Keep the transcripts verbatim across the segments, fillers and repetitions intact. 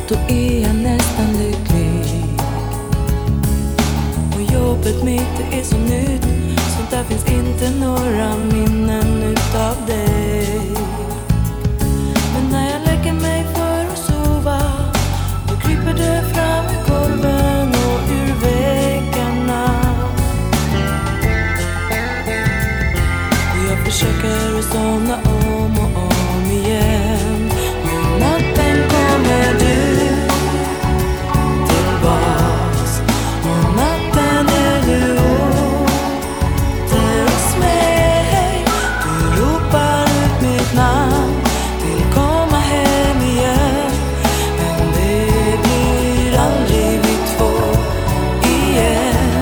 då är jag nästan lycklig. Och jobbet mitt det är så nytt, så där finns inte några minnen utav dig. Men när jag lägger mig för att sova, då kryper det fram i golven och ur väggarna. Och jag försöker att somna om och om igen. Men natten kommer du tillbaks, och natten är du åter hos mig. Du ropar ut mitt namn, vill komma hem igen. Men det blir aldrig vi två igen.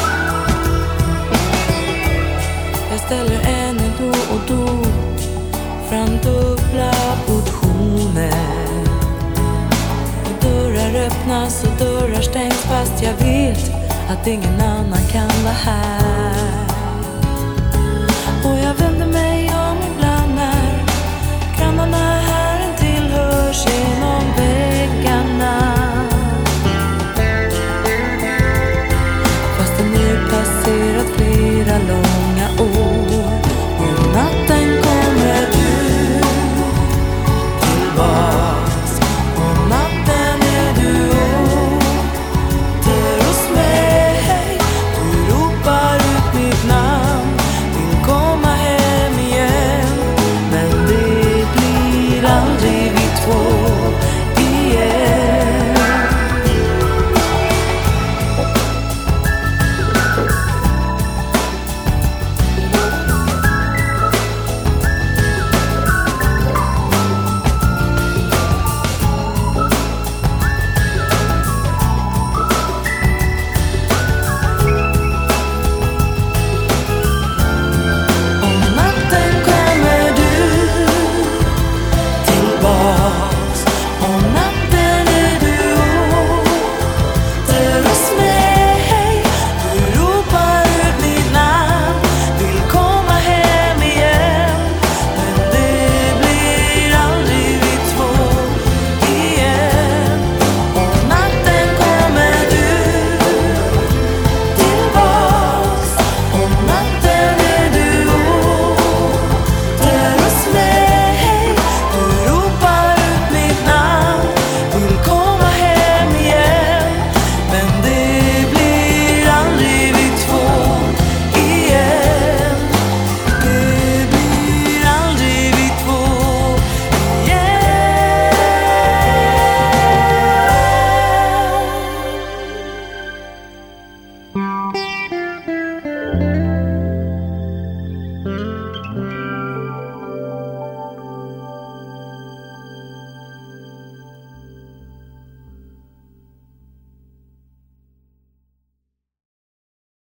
Jag ställer ännu då och då fram dubbla portioner. Och dörrar öppnas och dörrar stängs, fast jag vet att ingen annan kan vara här.